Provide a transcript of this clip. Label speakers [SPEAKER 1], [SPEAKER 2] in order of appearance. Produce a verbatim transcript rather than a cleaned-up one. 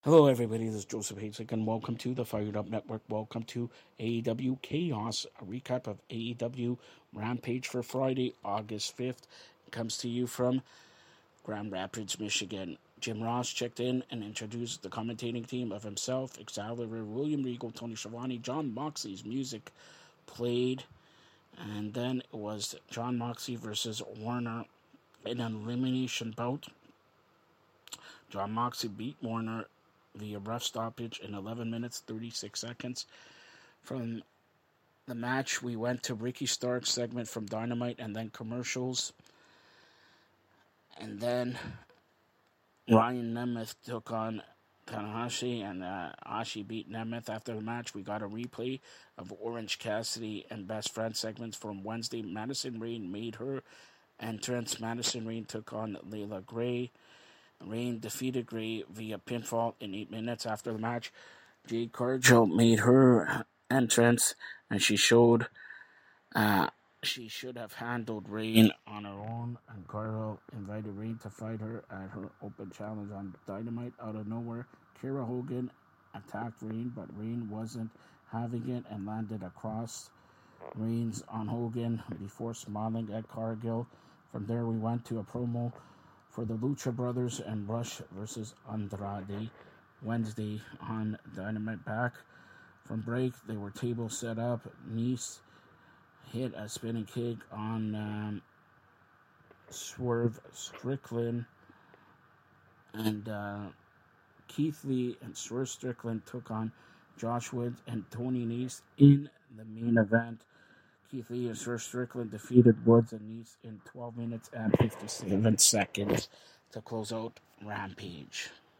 [SPEAKER 1] Hello, everybody. This is Joseph Hasek, and welcome to the Fired Up Network. Welcome to A E W Chaos, a recap of A E W Rampage for Friday, August fifth. It comes to you from Grand Rapids, Michigan. Jim Ross checked in and introduced the commentating team of himself, Excalibur, William Regal, Tony Schiavone. John Moxley's music played, and then it was John Moxley versus Warner in an elimination bout. John Moxley beat Warner via rough stoppage in eleven minutes thirty-six seconds. From the match, we went to Ricky Stark's segment from Dynamite and then commercials. And then Ryan Nemeth took on Tanahashi, and uh, Ashi beat Nemeth. After the match, we got a replay of Orange Cassidy and Best Friend segments from Wednesday. Madison Rayne made her entrance. Madison Rayne took on Layla Gray. Rayne defeated Gray via pinfall in eight minutes. After the match, Jade Cargill made her entrance, and she showed uh, she should have handled Rayne on her own, and Cargill invited Rayne to fight her at her open challenge on Dynamite. Out of nowhere, Kira Hogan attacked Rayne, but Rayne wasn't having it and landed across Reigns on Hogan before smiling at Cargill. From there, we went to a promo for the Lucha Brothers and Rush versus Andrade Wednesday on Dynamite. Back from break, they were table set up. Nice hit a spinning kick on um, Swerve Strickland, and uh, Keith Lee and Swerve Strickland took on Josh Woods and Tony Nese in the main event. Keith Lee and Swerve Strickland defeated Woods and Nese in twelve minutes and fifty-seven seconds to close out Rampage.